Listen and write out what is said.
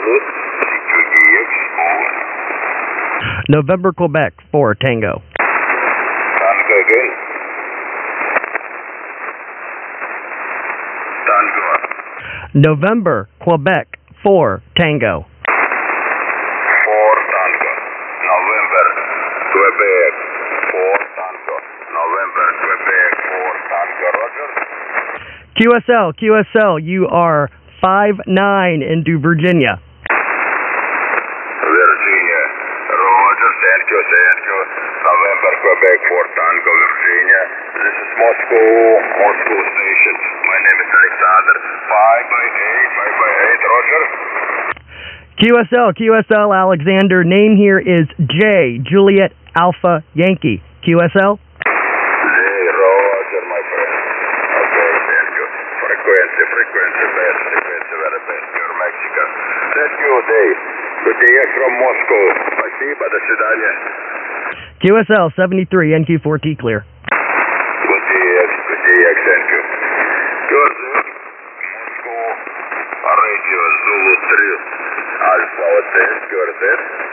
Zulu, CQDX, over. November, Quebec, 4, Tango. Tango again. Tango. November, Quebec, 4, Tango. 4 Tango. November, Quebec, 4 Tango. November, Quebec, 4 Tango. Roger. QSL, you are 5-9 into Virginia. Virginia. Roger, thank you. November, Quebec, 4 Tango, Virginia. This is Moscow station. My name is Alexander. 5 by 8, Roger. QSL, Alexander. Name here is J, Juliet Alpha Yankee. QSL? Roger, my friend. Okay, thank you. Frequency, best, very best. You're Mexican. Thank you, Dave. Good day from Moscow. Спасибо, до свидания. QSL 73, NQ4T clear. Good day, thank you. Good. Moscow, Radio Zulu 3, Alpha Hotel, good.